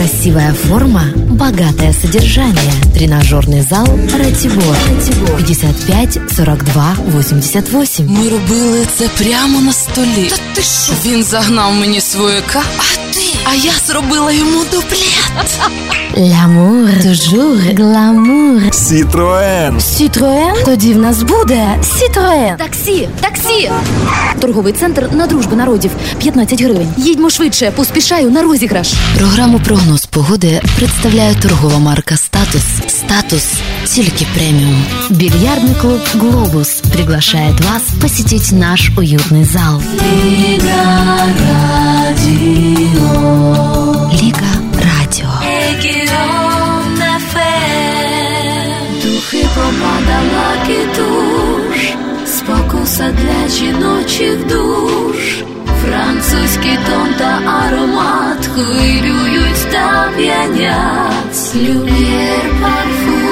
Красивая форма, богатое содержание. Тренажерный зал Ратибор. 55 42 88. Ми робили це прямо на столі. Та ти що? Він загнав мені свояка, а я зробила йому дуплет. L'amour, toujours glamour. Citroen. Citroen? Тоді в нас буде Citroen. Таксі! Торговий центр на Дружби народів. 15 гривень. Їдьмо швидше, поспішаю на розіграш. Програму «Прогноз погоди» представляє торгова марка «Статус». «Статус» тільки преміум. Бильярдный клуб «Глобус» приглашает вас посетить наш уютный зал. Ліга Радіо. Духи помадала китуш, спокуса для жіночих душ. Французький тон та аромат хвилюють та п'янять. Люм'єр парфум.